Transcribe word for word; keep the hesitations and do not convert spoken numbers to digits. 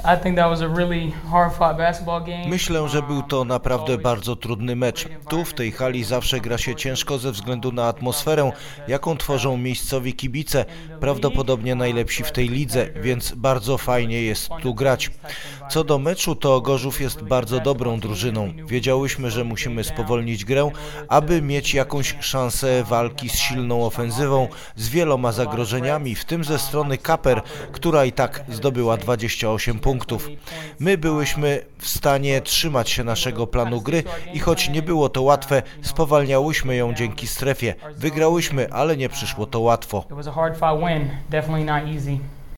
Myślę, że był to naprawdę bardzo trudny mecz. Tu, w tej hali, zawsze gra się ciężko ze względu na atmosferę, jaką tworzą miejscowi kibice, prawdopodobnie najlepsi w tej lidze, więc bardzo fajnie jest tu grać. Co do meczu, to Gorzów jest bardzo dobrą drużyną. Wiedziałyśmy, że musimy spowolnić grę, aby mieć jakąś szansę walki z silną ofensywą, z wieloma zagrożeniami, w tym ze strony Kaper, która i tak zdobyła dwadzieścia osiem punktów. My byłyśmy w stanie trzymać się naszego planu gry i choć nie było to łatwe, spowalniałyśmy ją dzięki strefie. Wygrałyśmy, ale nie przyszło to łatwo. It was a hard fought win, definitely not easy.